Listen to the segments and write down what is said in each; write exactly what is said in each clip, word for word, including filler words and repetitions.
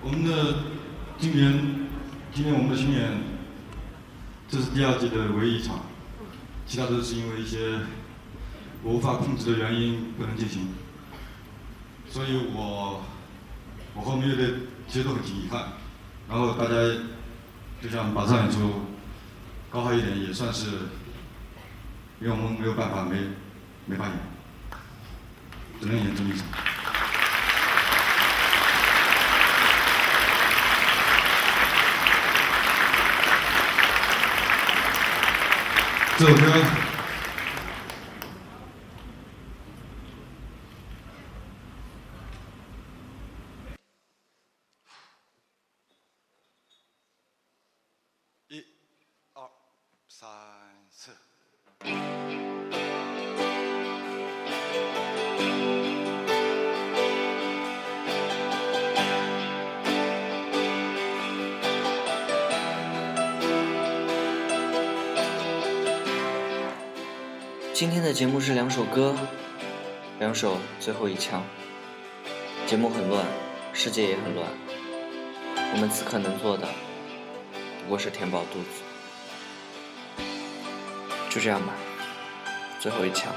我们的今年，今年我们的巡演，这是第二季的唯一一场，其他都是因为一些我无法控制的原因不能进行，所以我我后面乐队其实都很挺遗憾，然后大家就想马上演出高好一点，也算是，因为我们没有办法没没法演，只能演这么一场。这首歌一、二、三、四。 今天的节目是两首歌，两首最后一枪。节目很乱，世界也很乱，我们此刻能做的不过是填饱肚子。就这样吧，最后一枪。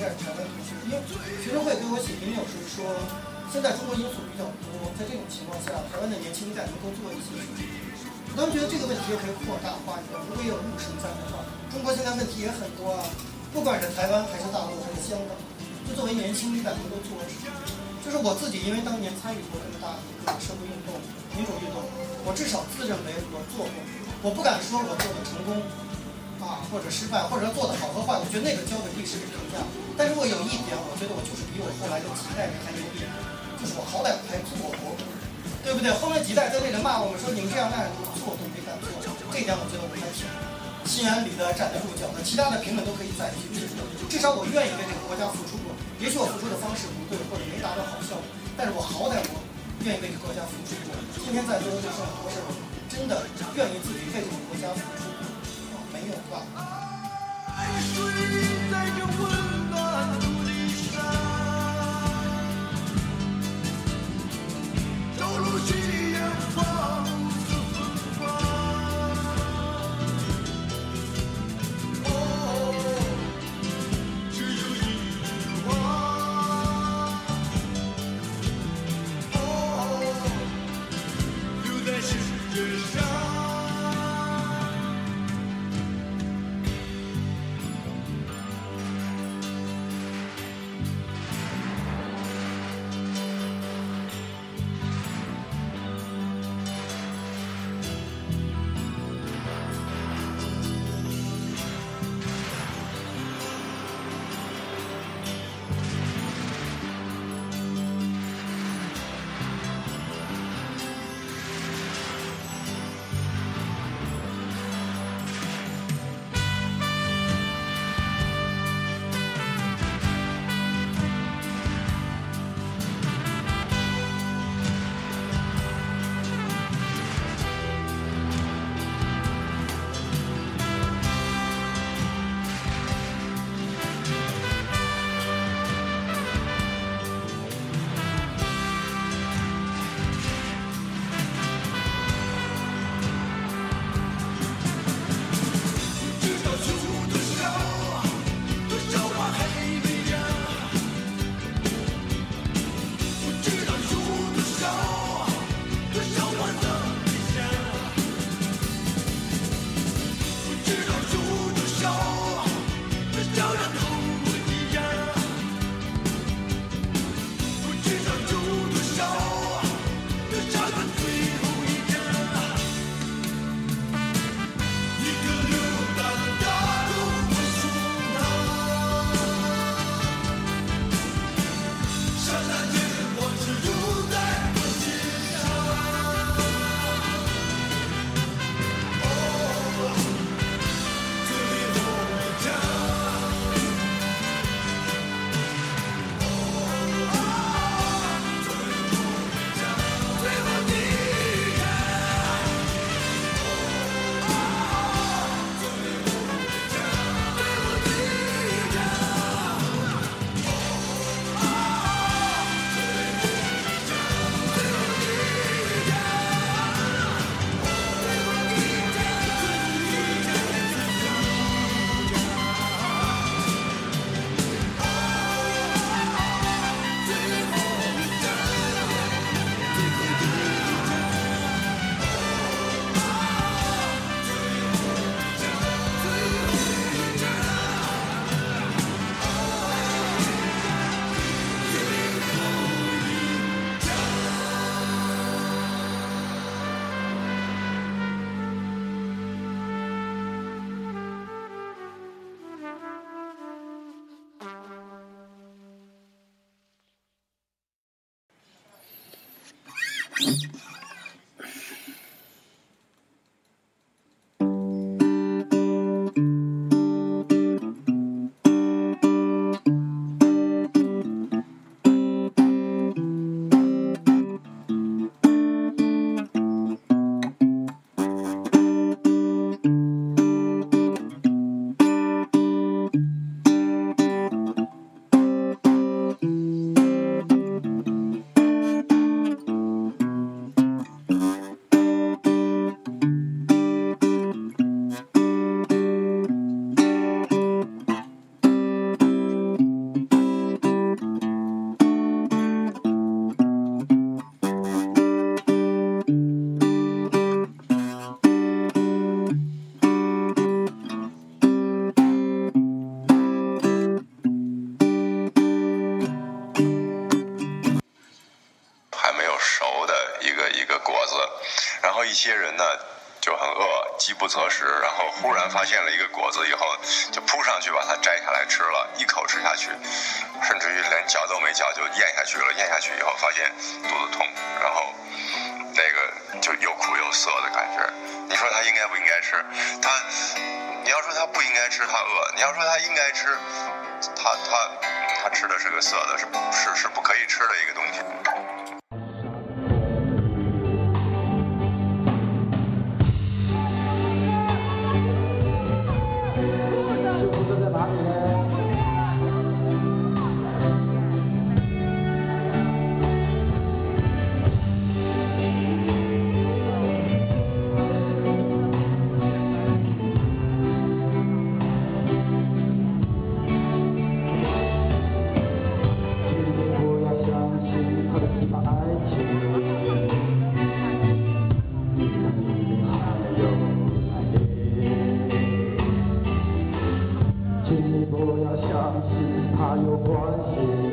在台湾同学，因为学生会给我写 email 是说，现在中国因素比较多，在这种情况下，台湾的年轻一代能够做一些事情。我当时觉得这个问题也可以扩大化一点，如果有陆生在的话，中国现在问题也很多啊，不管是台湾还是大陆还是香港，就作为年轻一代能够做什么？就是我自己，因为当年参与过这么大的一个社会运动、民主运动，我至少自认为我做过，我不敢说我做的成功。啊，或者失败，或者做的好和坏，我觉得那个交给历史的评价。但是我有一点，我觉得我就是比我后来的几代人还牛逼，就是我好歹我还做过，对不对？后面几代在那里骂我们说你们这样那样，做都没敢做，这一点我觉得我还挺心安理得站得住脚的。其他的评论都可以再去质疑，至少我愿意为这个国家付出过。也许我付出的方式不对，或者没达到好效果，但是我好歹我愿意为这个国家付出过。今天在座的这些很多事，真的愿意自己为这个国家付出。没有吧？爱水在这温暖土地上，走路去远方是芬芳。哦，只有一句话。哦，留在世界上。 就很饿，饥不择食，然后忽然发现了一个果子以后，就扑上去把它摘下来吃了，一口吃下去，甚至于连嚼都没嚼就咽下去了。咽下去以后发现肚子痛，然后那个就又苦又涩的感觉。你说他应该不应该吃？他，你要说他不应该吃，他饿；你要说他应该吃，他他他吃的是个涩的，是是是不可以吃的一个东西。 请你不要相信它有关系。